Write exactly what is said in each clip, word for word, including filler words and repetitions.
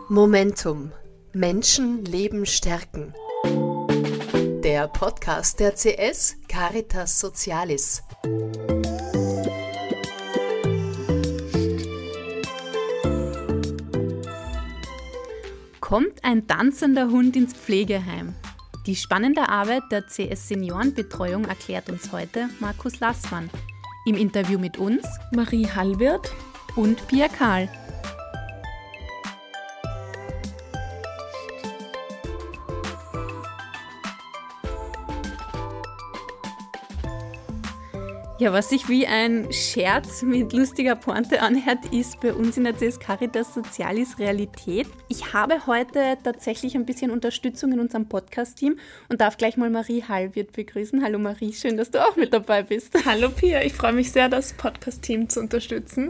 Momentum. Menschen, Leben stärken. Der Podcast der C S Caritas Socialis. Kommt ein tanzender Hund ins Pflegeheim? Die spannende Arbeit der C S Seniorenbetreuung erklärt uns heute Markus Lassmann. Im Interview mit uns Marie Hallwirth und Pia Kahl. Ja, was sich wie ein Scherz mit lustiger Pointe anhört, ist bei uns in der C S Caritas Socialis Realität. Ich habe heute tatsächlich ein bisschen Unterstützung in unserem Podcast-Team und darf gleich mal Marie Hallwirth begrüßen. Hallo Marie, schön, dass du auch mit dabei bist. Hallo Pia, ich freue mich sehr, das Podcast-Team zu unterstützen.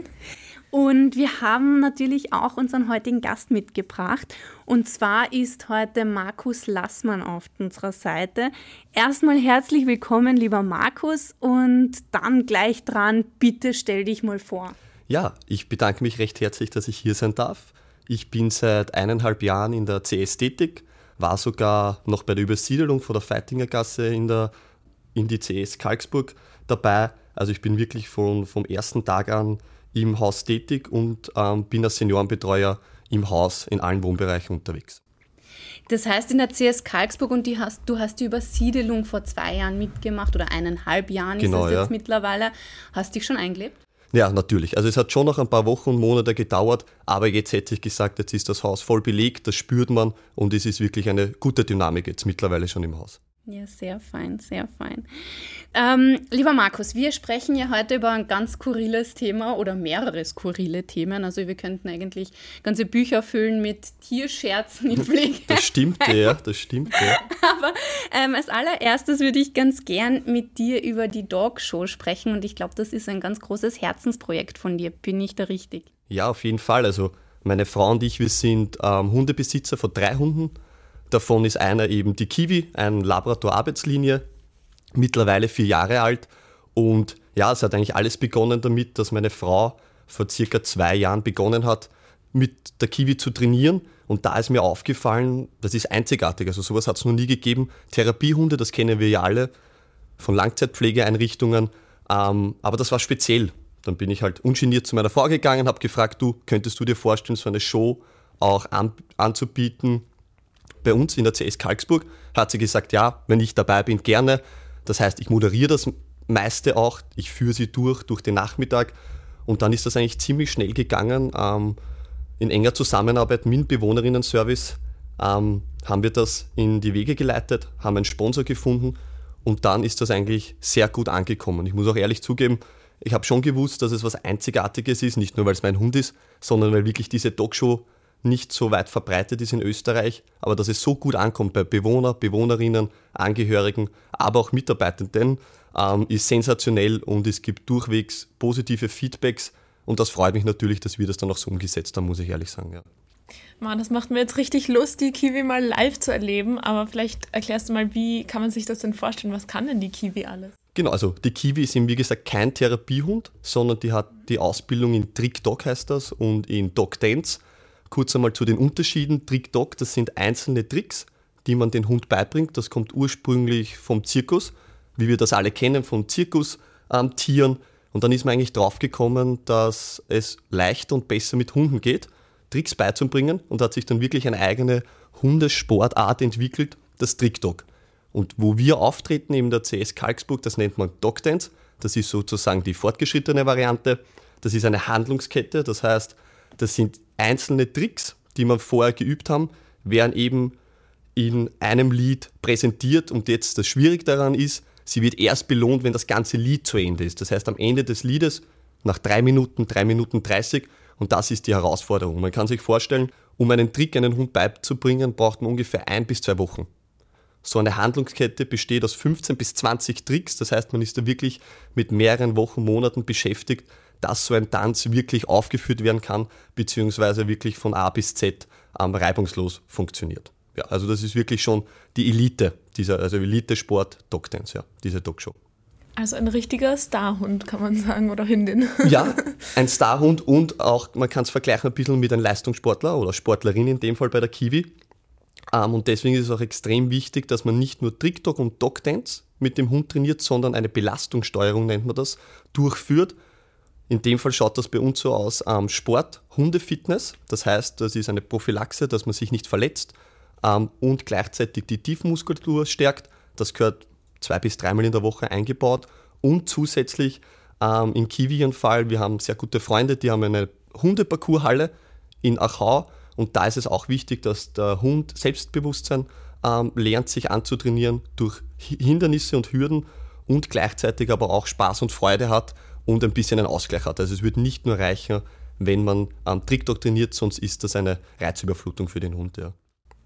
Und wir haben natürlich auch unseren heutigen Gast mitgebracht. Und zwar ist heute Markus Lassmann auf unserer Seite. Erstmal herzlich willkommen, lieber Markus. Und dann gleich dran, bitte stell dich mal vor. Ja, ich bedanke mich recht herzlich, dass ich hier sein darf. Ich bin seit eineinhalb Jahren in der C S tätig, war sogar noch bei der Übersiedelung von der Feitingergasse in, der, in die C S Kalksburg dabei. Also ich bin wirklich von, vom ersten Tag an im Haus tätig und ähm, bin als Seniorenbetreuer im Haus in allen Wohnbereichen unterwegs. Das heißt in der C S Kalksburg und die hast, du hast die Übersiedelung vor zwei Jahren mitgemacht oder eineinhalb Jahren genau, ist es jetzt ja. mittlerweile. Hast du dich schon eingelebt? Ja, natürlich. Also es hat schon noch ein paar Wochen und Monate gedauert, aber jetzt hätte ich gesagt, jetzt ist das Haus voll belegt, das spürt man und es ist wirklich eine gute Dynamik jetzt mittlerweile schon im Haus. Ja, sehr fein, sehr fein. Ähm, lieber Markus, wir sprechen ja heute über ein ganz skurriles Thema oder mehrere skurrile Themen. Also wir könnten eigentlich ganze Bücher füllen mit Tierscherzen in Pflege. Das stimmt, ja, das stimmt, ja. Aber ähm, als allererstes würde ich ganz gern mit dir über die Dog Show sprechen und ich glaube, das ist ein ganz großes Herzensprojekt von dir. Bin ich da richtig? Ja, auf jeden Fall. Also meine Frau und ich, wir sind ähm, Hundebesitzer von drei Hunden. Davon ist einer eben die Kiwi, ein Labrador-Arbeitslinie, mittlerweile vier Jahre alt. Und ja, es hat eigentlich alles begonnen damit, dass meine Frau vor circa zwei Jahren begonnen hat, mit der Kiwi zu trainieren. Und da ist mir aufgefallen, das ist einzigartig, also sowas hat es noch nie gegeben. Therapiehunde, das kennen wir ja alle von Langzeitpflegeeinrichtungen, ähm, aber das war speziell. Dann bin ich halt ungeniert zu meiner Frau gegangen, habe gefragt, du, könntest du dir vorstellen, so eine Show auch an, anzubieten? Bei uns in der C S Kalksburg hat sie gesagt, ja, wenn ich dabei bin, gerne. Das heißt, ich moderiere das meiste auch, ich führe sie durch, durch den Nachmittag und dann ist das eigentlich ziemlich schnell gegangen. Ähm, in enger Zusammenarbeit mit dem Bewohnerinnen-Service ähm, haben wir das in die Wege geleitet, haben einen Sponsor gefunden und dann ist das eigentlich sehr gut angekommen. Ich muss auch ehrlich zugeben, ich habe schon gewusst, dass es was Einzigartiges ist, nicht nur, weil es mein Hund ist, sondern weil wirklich diese Dogshow nicht so weit verbreitet ist in Österreich, aber dass es so gut ankommt bei Bewohner, Bewohnerinnen, Angehörigen, aber auch Mitarbeitenden, ähm, ist sensationell und es gibt durchwegs positive Feedbacks und das freut mich natürlich, dass wir das dann auch so umgesetzt haben, muss ich ehrlich sagen. Ja. Mann, das macht mir jetzt richtig Lust, die Kiwi mal live zu erleben, aber vielleicht erklärst du mal, wie kann man sich das denn vorstellen, was kann denn die Kiwi alles? Genau, also die Kiwi ist eben wie gesagt kein Therapiehund, sondern die hat die Ausbildung in Trick Dog heißt das und in Dog Dance. Kurz einmal zu den Unterschieden. Trick-Dog, das sind einzelne Tricks, die man den Hund beibringt. Das kommt ursprünglich vom Zirkus, wie wir das alle kennen, von Zirkustieren. Ähm, und dann ist man eigentlich draufgekommen, dass es leichter und besser mit Hunden geht, Tricks beizubringen und hat sich dann wirklich eine eigene Hundesportart entwickelt, das Trick-Dog. Und wo wir auftreten, in der C S Kalksburg, das nennt man Dog Dance. Das ist sozusagen die fortgeschrittene Variante. Das ist eine Handlungskette, das heißt, das sind einzelne Tricks, die man vorher geübt haben, werden eben in einem Lied präsentiert und jetzt das Schwierige daran ist, sie wird erst belohnt, wenn das ganze Lied zu Ende ist. Das heißt am Ende des Liedes, nach drei Minuten, drei Minuten dreißig und das ist die Herausforderung. Man kann sich vorstellen, um einen Trick einen Hund beizubringen, braucht man ungefähr ein bis zwei Wochen. So eine Handlungskette besteht aus fünfzehn bis zwanzig Tricks, das heißt man ist da wirklich mit mehreren Wochen, Monaten beschäftigt, dass so ein Tanz wirklich aufgeführt werden kann, beziehungsweise wirklich von A bis Z ähm, reibungslos funktioniert. Ja, also das ist wirklich schon die Elite, dieser, also Elite-Sport Dog Dance, ja, diese Dogshow. Also ein richtiger Starhund, kann man sagen, oder Hündin. Ja, ein Starhund und auch, man kann es vergleichen ein bisschen mit einem Leistungssportler oder Sportlerin in dem Fall bei der Kiwi. Um, und deswegen ist es auch extrem wichtig, dass man nicht nur Trick-Dog und Dog-Dance mit dem Hund trainiert, sondern eine Belastungssteuerung, nennt man das, durchführt. In dem Fall schaut das bei uns so aus, um, Sport, Hundefitness, das heißt, das ist eine Prophylaxe, dass man sich nicht verletzt um, und gleichzeitig die Tiefmuskulatur stärkt. Das gehört zwei bis dreimal in der Woche eingebaut und zusätzlich um, im Kiwi-Fall, wir haben sehr gute Freunde, die haben eine Hundeparcourshalle in Achau. Und da ist es auch wichtig, dass der Hund Selbstbewusstsein ähm, lernt, sich anzutrainieren durch Hindernisse und Hürden und gleichzeitig aber auch Spaß und Freude hat und ein bisschen einen Ausgleich hat. Also es wird nicht nur reichen, wenn man ähm, Trick-Dog trainiert, sonst ist das eine Reizüberflutung für den Hund. Ja.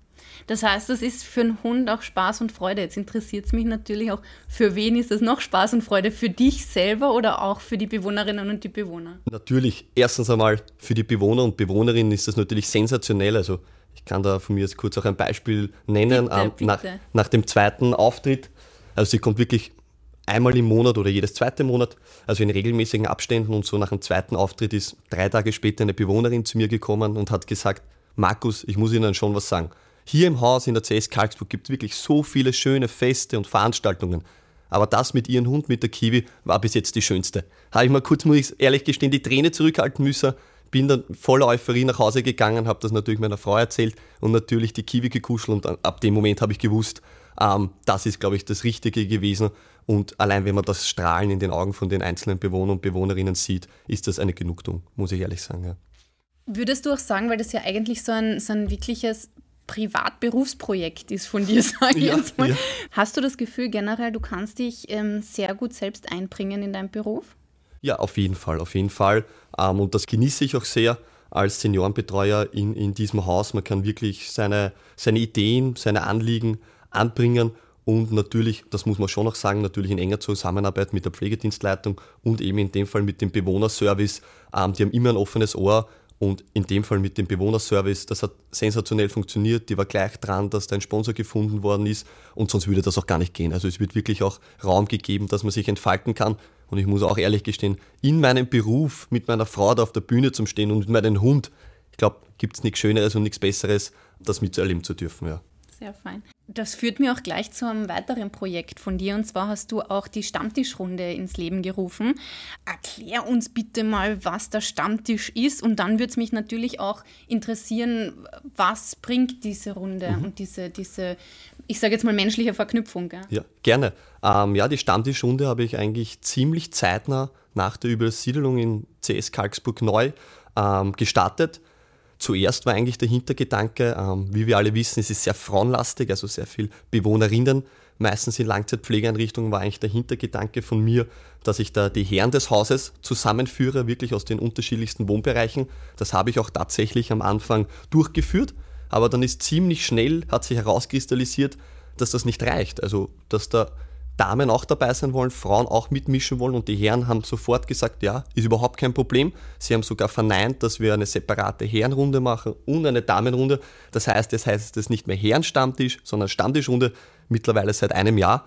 Das heißt, das ist für einen Hund auch Spaß und Freude. Jetzt interessiert es mich natürlich auch, für wen ist das noch Spaß und Freude? Für dich selber oder auch für die Bewohnerinnen und die Bewohner? Natürlich, erstens einmal für die Bewohner und Bewohnerinnen ist das natürlich sensationell. Also ich kann da von mir jetzt kurz auch ein Beispiel nennen. Bitte, ähm, bitte. Nach, nach dem zweiten Auftritt, also sie kommt wirklich einmal im Monat oder jedes zweite Monat, also in regelmäßigen Abständen und so nach dem zweiten Auftritt ist drei Tage später eine Bewohnerin zu mir gekommen und hat gesagt, Markus, ich muss Ihnen schon was sagen. Hier im Haus in der C S Karlsburg gibt es wirklich so viele schöne Feste und Veranstaltungen. Aber das mit ihrem Hund, mit der Kiwi, war bis jetzt die schönste. Habe ich mal kurz, muss ich ehrlich gestehen, die Träne zurückhalten müssen. Bin dann voller Euphorie nach Hause gegangen, habe das natürlich meiner Frau erzählt und natürlich die Kiwi gekuschelt. Und ab dem Moment habe ich gewusst, ähm, das ist, glaube ich, das Richtige gewesen. Und allein wenn man das Strahlen in den Augen von den einzelnen Bewohnern und Bewohnerinnen sieht, ist das eine Genugtuung, muss ich ehrlich sagen. Ja. Würdest du auch sagen, weil das ja eigentlich so ein, so ein wirkliches Privat-Berufsprojekt ist von dir, sage ich ja, jetzt mal. Ja. Hast du das Gefühl generell, du kannst dich ähm, sehr gut selbst einbringen in deinen Beruf? Ja, auf jeden Fall, auf jeden Fall. Ähm, und das genieße ich auch sehr als Seniorenbetreuer in, in diesem Haus. Man kann wirklich seine, seine Ideen, seine Anliegen anbringen und natürlich, das muss man schon noch sagen, natürlich in enger Zusammenarbeit mit der Pflegedienstleitung und eben in dem Fall mit dem Bewohnerservice. Ähm, die haben immer ein offenes Ohr. Und in dem Fall mit dem Bewohnerservice, das hat sensationell funktioniert. Die war gleich dran, dass da ein Sponsor gefunden worden ist. Und sonst würde das auch gar nicht gehen. Also es wird wirklich auch Raum gegeben, dass man sich entfalten kann. Und ich muss auch ehrlich gestehen, in meinem Beruf mit meiner Frau da auf der Bühne zum Stehen und mit meinem Hund, ich glaube, gibt es nichts Schöneres und nichts Besseres, das mitzuerleben zu dürfen. Ja. Sehr fein. Das führt mir auch gleich zu einem weiteren Projekt von dir. Und zwar hast du auch die Stammtischrunde ins Leben gerufen. Erklär uns bitte mal, was der Stammtisch ist. Und dann würde es mich natürlich auch interessieren, was bringt diese Runde mhm. und diese, diese, ich sage jetzt mal, menschliche Verknüpfung. Gell? Ja, gerne. Ähm, ja, die Stammtischrunde habe ich eigentlich ziemlich zeitnah nach der Übersiedelung in C S Karlsburg neu ähm, gestartet. Zuerst war eigentlich der Hintergedanke, ähm, wie wir alle wissen, es ist sehr frauenlastig, also sehr viel Bewohnerinnen, meistens in Langzeitpflegeeinrichtungen, war eigentlich der Hintergedanke von mir, dass ich da die Herren des Hauses zusammenführe, wirklich aus den unterschiedlichsten Wohnbereichen. Das habe ich auch tatsächlich am Anfang durchgeführt, aber dann ist ziemlich schnell, hat sich herauskristallisiert, dass das nicht reicht, also dass da Damen auch dabei sein wollen, Frauen auch mitmischen wollen und die Herren haben sofort gesagt, ja, ist überhaupt kein Problem. Sie haben sogar verneint, dass wir eine separate Herrenrunde machen und eine Damenrunde. Das heißt, jetzt heißt es nicht mehr Herrenstammtisch, sondern Stammtischrunde, mittlerweile seit einem Jahr.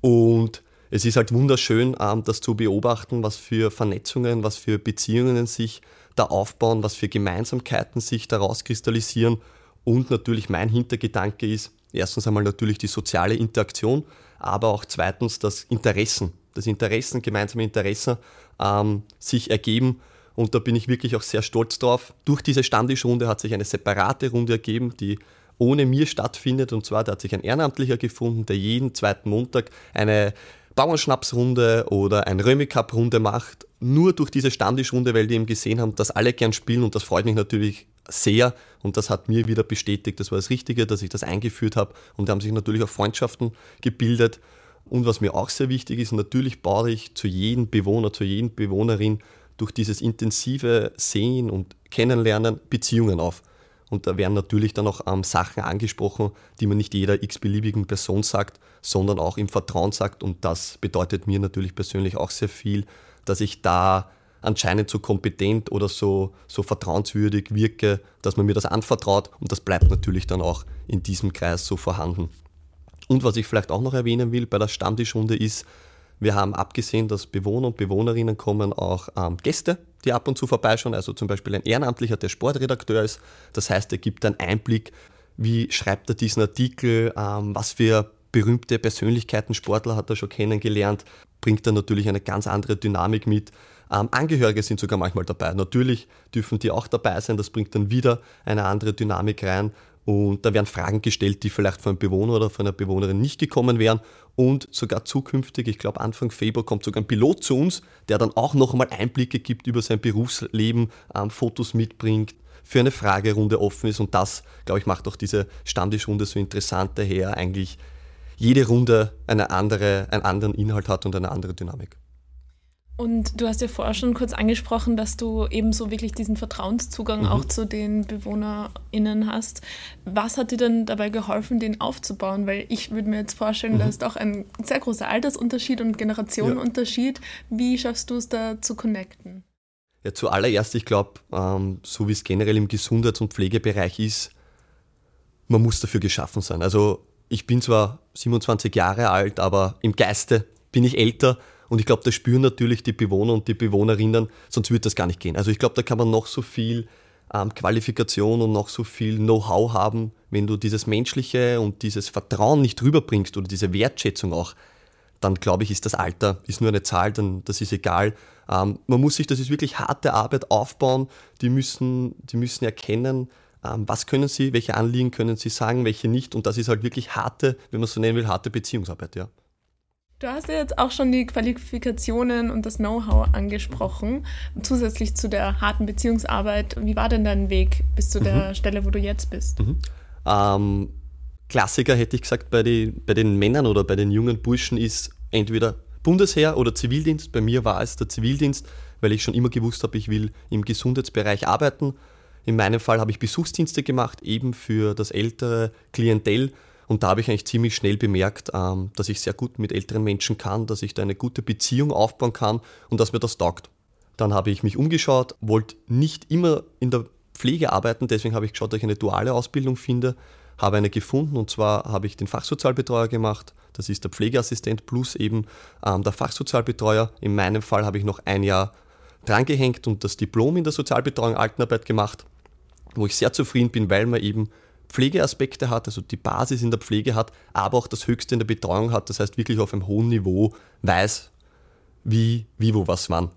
Und es ist halt wunderschön, das zu beobachten, was für Vernetzungen, was für Beziehungen sich da aufbauen, was für Gemeinsamkeiten sich daraus kristallisieren. Und natürlich mein Hintergedanke ist, erstens einmal natürlich die soziale Interaktion, aber auch zweitens das Interessen, das Interessen, gemeinsame Interessen ähm, sich ergeben. Und da bin ich wirklich auch sehr stolz drauf. Durch diese Stammtischrunde hat sich eine separate Runde ergeben, die ohne mir stattfindet. Und zwar, da hat sich ein Ehrenamtlicher gefunden, der jeden zweiten Montag eine Bauernschnapsrunde oder eine Römi-Cup-Runde macht. Nur durch diese Stammtischrunde, weil die eben gesehen haben, dass alle gern spielen. Und das freut mich natürlich sehr. Und das hat mir wieder bestätigt, das war das Richtige, dass ich das eingeführt habe. Und da haben sich natürlich auch Freundschaften gebildet. Und was mir auch sehr wichtig ist, natürlich baue ich zu jedem Bewohner, zu jedem Bewohnerin durch dieses intensive Sehen und Kennenlernen Beziehungen auf. Und da werden natürlich dann auch ähm, Sachen angesprochen, die man nicht jeder x-beliebigen Person sagt, sondern auch im Vertrauen sagt. Und das bedeutet mir natürlich persönlich auch sehr viel, dass ich da anscheinend so kompetent oder so, so vertrauenswürdig wirke, dass man mir das anvertraut. Und das bleibt natürlich dann auch in diesem Kreis so vorhanden. Und was ich vielleicht auch noch erwähnen will bei der Stammtischrunde ist, Wir haben abgesehen, dass Bewohner und Bewohnerinnen kommen, auch ähm, Gäste, die ab und zu vorbeischauen, also zum Beispiel ein Ehrenamtlicher, der Sportredakteur ist. Das heißt, er gibt einen Einblick, wie schreibt er diesen Artikel, ähm, was für berühmte Persönlichkeiten, Sportler hat er schon kennengelernt, bringt er natürlich eine ganz andere Dynamik mit. Ähm, Angehörige sind sogar manchmal dabei. Natürlich dürfen die auch dabei sein, das bringt dann wieder eine andere Dynamik rein. Und da werden Fragen gestellt, die vielleicht von einem Bewohner oder von einer Bewohnerin nicht gekommen wären. Und sogar zukünftig, ich glaube Anfang Februar, kommt sogar ein Pilot zu uns, der dann auch noch einmal Einblicke gibt über sein Berufsleben, ähm, Fotos mitbringt, für eine Fragerunde offen ist. Und das, glaube ich, macht auch diese Stammtischrunde so interessant, daher eigentlich jede Runde eine andere, einen anderen Inhalt hat und eine andere Dynamik. Und du hast ja vorher schon kurz angesprochen, dass du eben so wirklich diesen Vertrauenszugang mhm. auch zu den BewohnerInnen hast. Was hat dir denn dabei geholfen, den aufzubauen? Weil ich würde mir jetzt vorstellen, mhm. da ist auch ein sehr großer Altersunterschied und Generationenunterschied. Ja. Wie schaffst du es da zu connecten? Ja, zuallererst, ich glaube, ähm, so wie es generell im Gesundheits- und Pflegebereich ist, man muss dafür geschaffen sein. Also ich bin zwar siebenundzwanzig Jahre alt, aber im Geiste bin ich älter. Und ich glaube, das spüren natürlich die Bewohner und die Bewohnerinnen, sonst würde das gar nicht gehen. Also ich glaube, da kann man noch so viel ähm, Qualifikation und noch so viel Know-how haben, wenn du dieses Menschliche und dieses Vertrauen nicht rüberbringst oder diese Wertschätzung auch, dann glaube ich, ist das Alter, ist nur eine Zahl, dann das ist egal. Ähm, man muss sich, das ist wirklich harte Arbeit aufbauen, die müssen, die müssen erkennen, ähm, was können sie, welche Anliegen können sie sagen, welche nicht. Und das ist halt wirklich harte, wenn man es so nennen will, harte Beziehungsarbeit, ja. Du hast ja jetzt auch schon die Qualifikationen und das Know-how angesprochen, zusätzlich zu der harten Beziehungsarbeit. Wie war denn dein Weg bis zu der mhm. Stelle, wo du jetzt bist? Mhm. Ähm, Klassiker hätte ich gesagt, bei, die, bei den Männern oder bei den jungen Burschen ist entweder Bundesheer oder Zivildienst. Bei mir war es der Zivildienst, weil ich schon immer gewusst habe, ich will im Gesundheitsbereich arbeiten. In meinem Fall habe ich Besuchsdienste gemacht, eben für das ältere Klientel. Und da habe ich eigentlich ziemlich schnell bemerkt, ähm, dass ich sehr gut mit älteren Menschen kann, dass ich da eine gute Beziehung aufbauen kann und dass mir das taugt. Dann habe ich mich umgeschaut, wollte nicht immer in der Pflege arbeiten, deswegen habe ich geschaut, dass ich eine duale Ausbildung finde, habe eine gefunden und zwar habe ich den Fachsozialbetreuer gemacht, das ist der Pflegeassistent plus eben ähm, der Fachsozialbetreuer. In meinem Fall habe ich noch ein Jahr drangehängt und das Diplom in der Sozialbetreuung Altenarbeit gemacht, wo ich sehr zufrieden bin, weil man eben Pflegeaspekte hat, also die Basis in der Pflege hat, aber auch das Höchste in der Betreuung hat, das heißt wirklich auf einem hohen Niveau weiß, wie, wie wo, was, wann.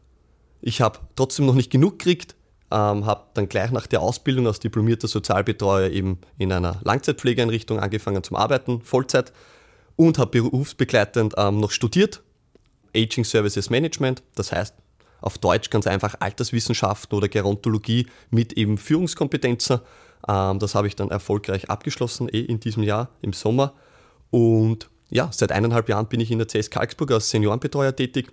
Ich habe trotzdem noch nicht genug gekriegt, ähm, habe dann gleich nach der Ausbildung als diplomierter Sozialbetreuer eben in einer Langzeitpflegeeinrichtung angefangen zum Arbeiten, Vollzeit, und habe berufsbegleitend ähm, noch studiert, Aging Services Management, das heißt auf Deutsch ganz einfach Alterswissenschaften oder Gerontologie mit eben Führungskompetenzen. Das habe ich dann erfolgreich abgeschlossen, eh in diesem Jahr, im Sommer. Und ja, seit eineinhalb Jahren bin ich in der C S Karlsburg als Seniorenbetreuer tätig.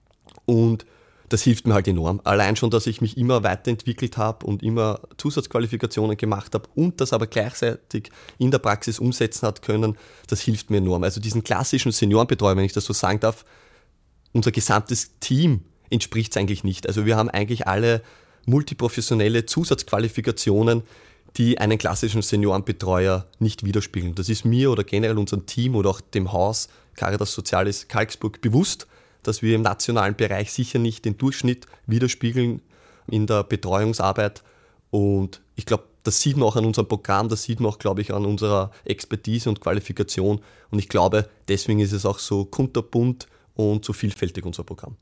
Und das hilft mir halt enorm. Allein schon, dass ich mich immer weiterentwickelt habe und immer Zusatzqualifikationen gemacht habe und das aber gleichzeitig in der Praxis umsetzen hat können, das hilft mir enorm. Also diesen klassischen Seniorenbetreuer, wenn ich das so sagen darf, unser gesamtes Team entspricht es eigentlich nicht. Also wir haben eigentlich alle multiprofessionelle Zusatzqualifikationen, die einen klassischen Seniorenbetreuer nicht widerspiegeln. Das ist mir oder generell unserem Team oder auch dem Haus Caritas Socialis Karlsburg bewusst, dass wir im nationalen Bereich sicher nicht den Durchschnitt widerspiegeln in der Betreuungsarbeit. Und ich glaube, das sieht man auch an unserem Programm, das sieht man auch, glaube ich, an unserer Expertise und Qualifikation. Und ich glaube, deswegen ist es auch so kunterbunt und so vielfältig, unser Programm.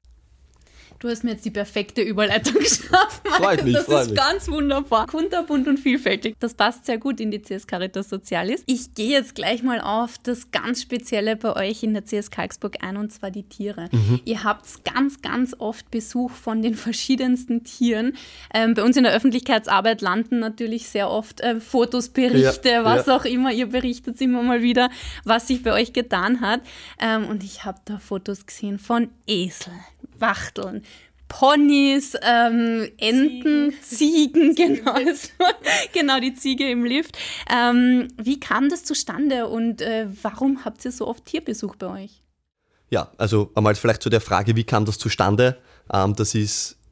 Du hast mir jetzt die perfekte Überleitung geschaffen. Freut mich, das freut ist mich. ganz wunderbar. Kunterbunt und vielfältig. Das passt sehr gut in die C S Caritas Socialis. Ich gehe jetzt gleich mal auf das ganz Spezielle bei euch in der C S Karlsburg ein, und zwar die Tiere. Mhm. Ihr habt ganz, ganz oft Besuch von den verschiedensten Tieren. Ähm, bei uns in der Öffentlichkeitsarbeit landen natürlich sehr oft äh, Fotos, Berichte, ja, was ja. auch immer. Ihr berichtet immer mal wieder, was sich bei euch getan hat. Ähm, und ich habe da Fotos gesehen von Eseln, Wachteln, Ponys, ähm, Enten, Ziegen, Ziegen genau, genau, die Ziege im Lift. Ähm, wie kam das zustande und äh, warum habt ihr so oft Tierbesuch bei euch? Ja, also einmal vielleicht zu der Frage, wie kam das zustande? Ähm, das ist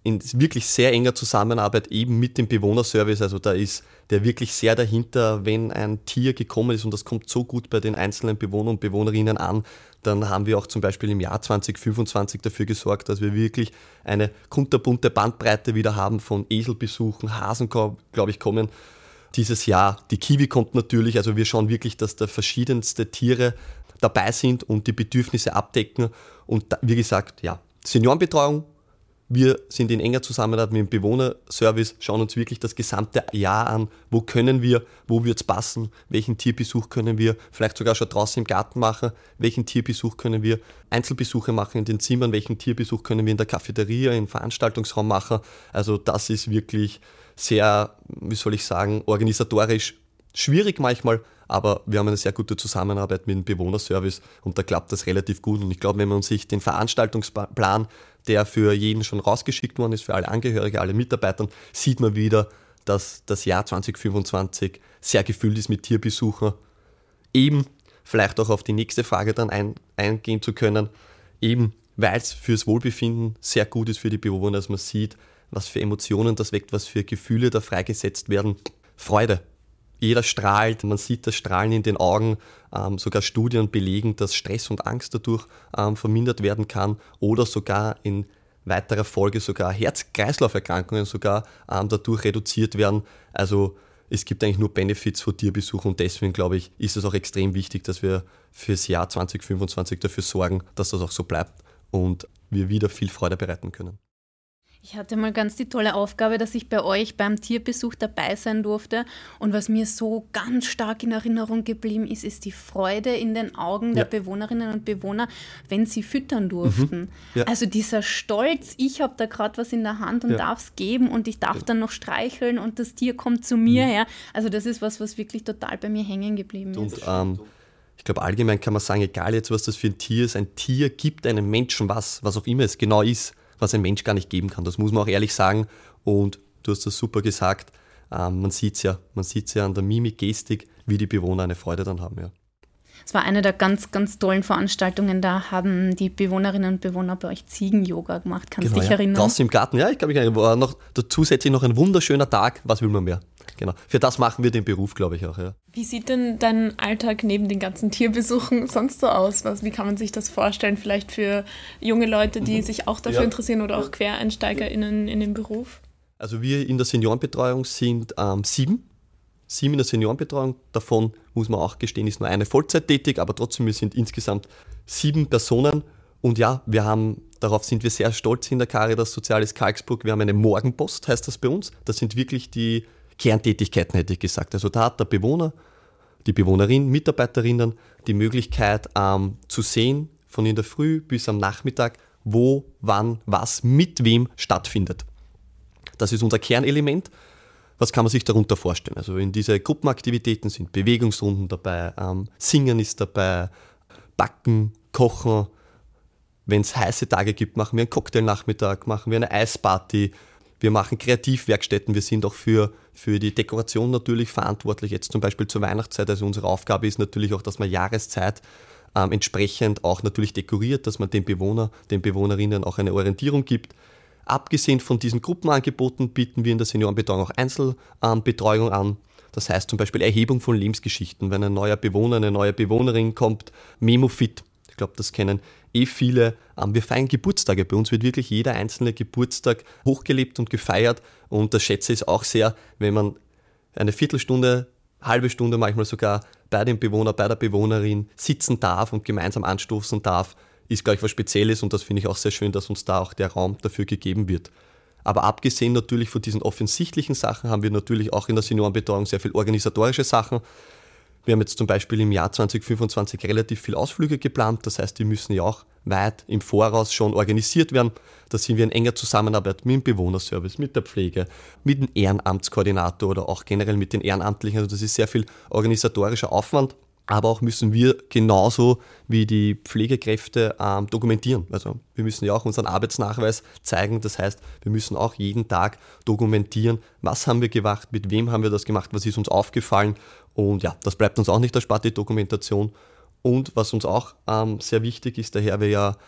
in wirklich sehr enger Zusammenarbeit eben mit dem Bewohnerservice. Also da ist der wirklich sehr dahinter, wenn ein Tier gekommen ist und das kommt so gut bei den einzelnen Bewohnern und Bewohnerinnen an, dann haben wir auch zum Beispiel im Jahr zwanzig fünfundzwanzig dafür gesorgt, dass wir wirklich eine kunterbunte Bandbreite wieder haben von Eselbesuchen, Hasen, glaube ich, kommen dieses Jahr. Die Kiwi kommt natürlich, also wir schauen wirklich, dass da verschiedenste Tiere dabei sind und die Bedürfnisse abdecken. Und da, wie gesagt, ja, Seniorenbetreuung. Wir sind in enger Zusammenarbeit mit dem Bewohnerservice, schauen uns wirklich das gesamte Jahr an. Wo können wir, wo wird es passen, welchen Tierbesuch können wir vielleicht sogar schon draußen im Garten machen, welchen Tierbesuch können wir Einzelbesuche machen in den Zimmern, welchen Tierbesuch können wir in der Cafeteria, im Veranstaltungsraum machen. Also das ist wirklich sehr, wie soll ich sagen, organisatorisch schwierig manchmal, aber wir haben eine sehr gute Zusammenarbeit mit dem Bewohnerservice und da klappt das relativ gut. Und ich glaube, wenn man sich den Veranstaltungsplan, der für jeden schon rausgeschickt worden ist, für alle Angehörige, alle Mitarbeiter, sieht man wieder, dass das Jahr zwanzig fünfundzwanzig sehr gefüllt ist mit Tierbesuchern. Eben, vielleicht auch auf die nächste Frage dann ein, eingehen zu können, eben weil es fürs Wohlbefinden sehr gut ist für die Bewohner, dass man sieht, was für Emotionen das weckt, was für Gefühle da freigesetzt werden. Freude. Jeder strahlt, man sieht das Strahlen in den Augen, ähm, sogar Studien belegen, dass Stress und Angst dadurch ähm, vermindert werden kann oder sogar in weiterer Folge sogar Herz-Kreislauf-Erkrankungen sogar ähm, dadurch reduziert werden. Also es gibt eigentlich nur Benefits von Tierbesuchen und deswegen, glaube ich, ist es auch extrem wichtig, dass wir fürs Jahr zwanzig fünfundzwanzig dafür sorgen, dass das auch so bleibt und wir wieder viel Freude bereiten können. Ich hatte mal ganz die tolle Aufgabe, dass ich bei euch beim Tierbesuch dabei sein durfte. Und was mir so ganz stark in Erinnerung geblieben ist, ist die Freude in den Augen der ja. Bewohnerinnen und Bewohner, wenn sie füttern durften. Mhm. Ja. Also dieser Stolz, ich habe da gerade was in der Hand und ja. darf es geben und ich darf ja. dann noch streicheln und das Tier kommt zu mir mhm. her. Also das ist was, was wirklich total bei mir hängen geblieben und, ist. Ähm, ich glaube, allgemein kann man sagen, egal jetzt, was das für ein Tier ist, ein Tier gibt einem Menschen was, was auch immer es genau ist, was ein Mensch gar nicht geben kann. Das muss man auch ehrlich sagen. Und du hast das super gesagt. Ähm, man sieht es ja, man sieht's ja an der Mimik, Gestik, wie die Bewohner eine Freude dann haben. Ja. Es war eine der ganz, ganz tollen Veranstaltungen. Da haben die Bewohnerinnen und Bewohner bei euch Ziegen-Yoga gemacht. Kannst du genau, dich ja. erinnern? Draußen im Garten, ja, ich glaube, ich war noch zusätzlich noch ein wunderschöner Tag. Was will man mehr? Genau. Für das machen wir den Beruf, glaube ich auch. Ja. Wie sieht denn dein Alltag neben den ganzen Tierbesuchen sonst so aus? Was, wie kann man sich das vorstellen? Vielleicht für junge Leute, die mhm. sich auch dafür ja. interessieren oder auch QuereinsteigerInnen in den Beruf? Also wir in der Seniorenbetreuung sind ähm, sieben. Sieben in der Seniorenbetreuung. Davon, muss man auch gestehen, ist nur eine Vollzeit tätig, aber trotzdem, wir sind insgesamt sieben Personen. Und ja, wir haben, darauf sind wir sehr stolz in der Caritas Sozialis Karlsburg. Wir haben eine Morgenpost, heißt das bei uns. Das sind wirklich die Kerntätigkeiten, hätte ich gesagt. Also da hat der Bewohner, die Bewohnerin, Mitarbeiterinnen die Möglichkeit ähm, zu sehen, von in der Früh bis am Nachmittag, wo, wann, was, mit wem stattfindet. Das ist unser Kernelement. Was kann man sich darunter vorstellen? Also in diese Gruppenaktivitäten sind Bewegungsrunden dabei, ähm, Singen ist dabei, Backen, Kochen. Wenn es heiße Tage gibt, machen wir einen Cocktailnachmittag, machen wir eine Eisparty. Wir machen Kreativwerkstätten, wir sind auch für, für die Dekoration natürlich verantwortlich, jetzt zum Beispiel zur Weihnachtszeit. Also unsere Aufgabe ist natürlich auch, dass man Jahreszeit ähm, entsprechend auch natürlich dekoriert, dass man den Bewohner, den Bewohnerinnen auch eine Orientierung gibt. Abgesehen von diesen Gruppenangeboten bieten wir in der Seniorenbetreuung auch Einzelbetreuung ähm, an. Das heißt zum Beispiel Erhebung von Lebensgeschichten, wenn ein neuer Bewohner, eine neue Bewohnerin kommt, Memofit. Ich glaube, das kennen eh viele. Wir feiern Geburtstage. Bei uns wird wirklich jeder einzelne Geburtstag hochgelebt und gefeiert. Und das schätze ich auch sehr, wenn man eine Viertelstunde, halbe Stunde manchmal sogar bei dem Bewohner, bei der Bewohnerin sitzen darf und gemeinsam anstoßen darf, ist, glaube ich, was Spezielles. Und das finde ich auch sehr schön, dass uns da auch der Raum dafür gegeben wird. Aber abgesehen natürlich von diesen offensichtlichen Sachen haben wir natürlich auch in der Seniorenbetreuung sehr viel organisatorische Sachen. Wir haben jetzt zum Beispiel im Jahr zwanzig fünfundzwanzig relativ viele Ausflüge geplant. Das heißt, die müssen ja auch weit im Voraus schon organisiert werden. Da sind wir in enger Zusammenarbeit mit dem Bewohnerservice, mit der Pflege, mit dem Ehrenamtskoordinator oder auch generell mit den Ehrenamtlichen. Also das ist sehr viel organisatorischer Aufwand. Aber auch müssen wir genauso wie die Pflegekräfte ähm, dokumentieren. Also wir müssen ja auch unseren Arbeitsnachweis zeigen. Das heißt, wir müssen auch jeden Tag dokumentieren, was haben wir gemacht, mit wem haben wir das gemacht, was ist uns aufgefallen. Und ja, das bleibt uns auch nicht erspart, die Dokumentation. Und was uns auch ähm, sehr wichtig ist, daher wir ja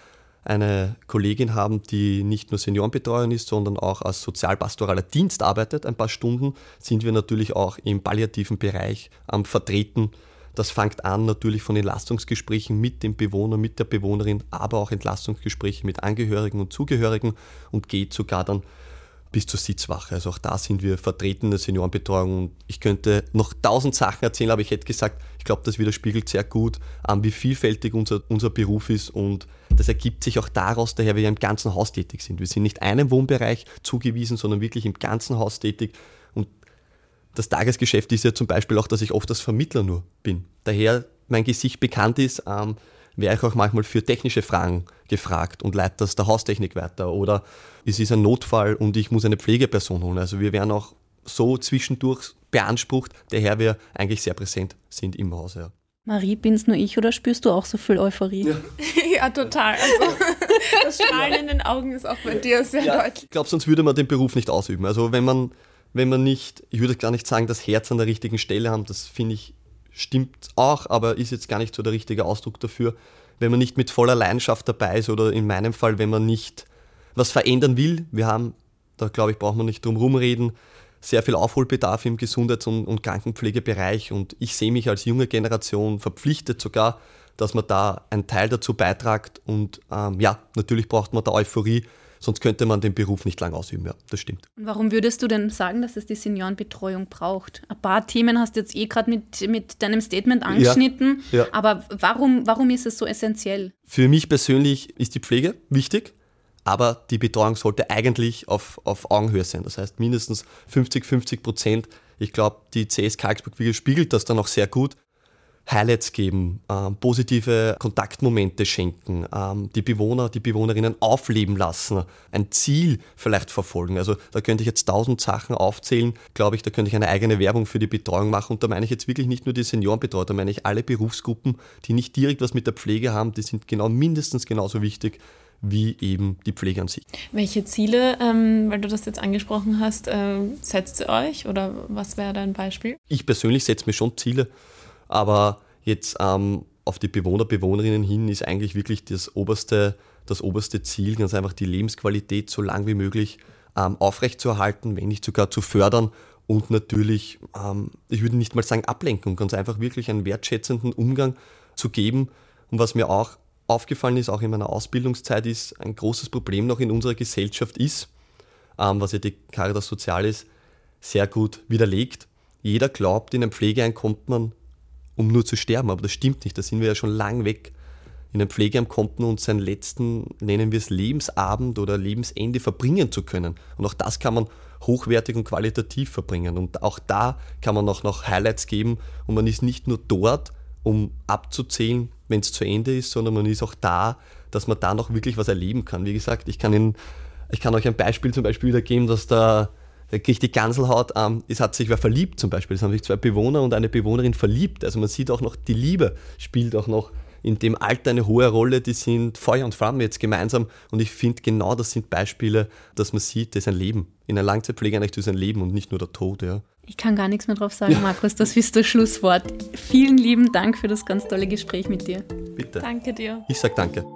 eine Kollegin haben, die nicht nur Seniorenbetreuerin ist, sondern auch als sozialpastoraler Dienst arbeitet. Ein paar Stunden sind wir natürlich auch im palliativen Bereich am Vertreten. Das fängt an natürlich von Entlastungsgesprächen mit dem Bewohner, mit der Bewohnerin, aber auch Entlastungsgespräche mit Angehörigen und Zugehörigen und geht sogar dann bis zur Sitzwache. Also auch da sind wir vertreten in der Seniorenbetreuung. Und ich könnte noch tausend Sachen erzählen, aber ich hätte gesagt, ich glaube, das widerspiegelt sehr gut, wie vielfältig unser, unser Beruf ist, und das ergibt sich auch daraus, daher wir ja im ganzen Haus tätig sind. Wir sind nicht einem Wohnbereich zugewiesen, sondern wirklich im ganzen Haus tätig. Und das Tagesgeschäft ist ja zum Beispiel auch, dass ich oft als Vermittler nur bin. Daher mein Gesicht bekannt ist, ähm, wäre ich auch manchmal für technische Fragen gefragt und leite das der Haustechnik weiter. Oder es ist ein Notfall und ich muss eine Pflegeperson holen. Also wir werden auch so zwischendurch beansprucht, daher wir eigentlich sehr präsent sind im Haus. Ja. Marie, bin's nur ich oder spürst du auch so viel Euphorie? Ja, ja, total. Also das Strahlen in den Augen ist auch bei dir sehr ja, deutlich. Ich glaube, sonst würde man den Beruf nicht ausüben. Also wenn man, wenn man nicht, ich würde gar nicht sagen, das Herz an der richtigen Stelle haben, das finde ich, stimmt auch, aber ist jetzt gar nicht so der richtige Ausdruck dafür. Wenn man nicht mit voller Leidenschaft dabei ist oder in meinem Fall, wenn man nicht was verändern will, wir haben, da glaube ich, braucht man nicht drum rumreden, sehr viel Aufholbedarf im Gesundheits- und, und Krankenpflegebereich, und ich sehe mich als junge Generation verpflichtet sogar, dass man da einen Teil dazu beitragt, und ähm, ja, natürlich braucht man da Euphorie, sonst könnte man den Beruf nicht lang ausüben, ja, das stimmt. Und warum würdest du denn sagen, dass es die Seniorenbetreuung braucht? Ein paar Themen hast du jetzt eh gerade mit, mit deinem Statement angeschnitten, ja, ja. aber warum, warum ist es so essentiell? Für mich persönlich ist die Pflege wichtig, aber die Betreuung sollte eigentlich auf, auf Augenhöhe sein. Das heißt mindestens fünfzig fünfzig Prozent. Ich glaube, die C S Karlsburg spiegelt das dann auch sehr gut. Highlights geben, ähm, positive Kontaktmomente schenken, ähm, die Bewohner, die Bewohnerinnen aufleben lassen, ein Ziel vielleicht verfolgen. Also da könnte ich jetzt tausend Sachen aufzählen, glaube ich, da könnte ich eine eigene Werbung für die Betreuung machen, und da meine ich jetzt wirklich nicht nur die Seniorenbetreuer, da meine ich alle Berufsgruppen, die nicht direkt was mit der Pflege haben, die sind genau mindestens genauso wichtig wie eben die Pflege an sich. Welche Ziele, ähm, weil du das jetzt angesprochen hast, äh, setzt ihr euch, oder was wäre dein Beispiel? Ich persönlich setze mir schon Ziele, aber jetzt ähm, auf die Bewohner, Bewohnerinnen hin ist eigentlich wirklich das oberste, das oberste Ziel, ganz einfach die Lebensqualität so lang wie möglich ähm, aufrechtzuerhalten, wenn nicht sogar zu fördern, und natürlich, ähm, ich würde nicht mal sagen Ablenkung, ganz einfach wirklich einen wertschätzenden Umgang zu geben. Und was mir auch aufgefallen ist, auch in meiner Ausbildungszeit, ist ein großes Problem noch in unserer Gesellschaft ist, ähm, was ja die Caritas Socialis sehr gut widerlegt. Jeder glaubt, in ein Pflegeheim kommt man, um nur zu sterben, aber das stimmt nicht, da sind wir ja schon lang weg. In einem Pflegeheim kommt man, um seinen letzten, nennen wir es Lebensabend oder Lebensende verbringen zu können. Und auch das kann man hochwertig und qualitativ verbringen. Und auch da kann man auch noch Highlights geben, und man ist nicht nur dort, um abzuzählen, wenn es zu Ende ist, sondern man ist auch da, dass man da noch wirklich was erleben kann. Wie gesagt, ich kann, Ihnen, ich kann euch ein Beispiel zum Beispiel wiedergeben, dass da, da kriegt die Ganselhaut, ähm, es hat sich wer verliebt zum Beispiel, es haben sich zwei Bewohner und eine Bewohnerin verliebt. Also man sieht auch noch, die Liebe spielt auch noch in dem Alter eine hohe Rolle, die sind Feuer und Flamme jetzt gemeinsam, und ich finde genau, das sind Beispiele, dass man sieht, das ist ein Leben. In einer Langzeitpflegeeinrichtung ist ein Leben und nicht nur der Tod, ja. Ich kann gar nichts mehr drauf sagen, Markus, das ist das Schlusswort. Vielen lieben Dank für das ganz tolle Gespräch mit dir. Bitte. Danke dir. Ich sag danke.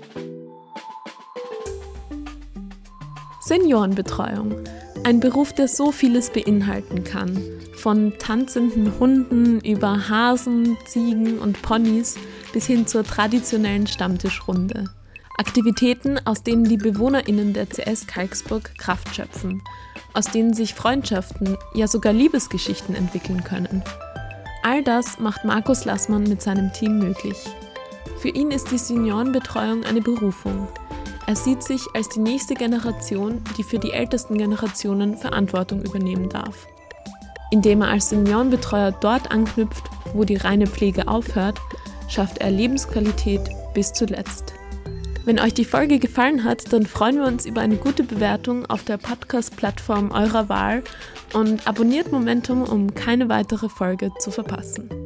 Seniorenbetreuung. Ein Beruf, der so vieles beinhalten kann. Von tanzenden Hunden über Hasen, Ziegen und Ponys bis hin zur traditionellen Stammtischrunde. Aktivitäten, aus denen die BewohnerInnen der C S Karlsburg Kraft schöpfen, aus denen sich Freundschaften, ja sogar Liebesgeschichten entwickeln können. All das macht Markus Lassmann mit seinem Team möglich. Für ihn ist die Seniorenbetreuung eine Berufung. Er sieht sich als die nächste Generation, die für die ältesten Generationen Verantwortung übernehmen darf. Indem er als Seniorenbetreuer dort anknüpft, wo die reine Pflege aufhört, schafft er Lebensqualität bis zuletzt. Wenn euch die Folge gefallen hat, dann freuen wir uns über eine gute Bewertung auf der Podcast-Plattform eurer Wahl und abonniert Momentum, um keine weitere Folge zu verpassen.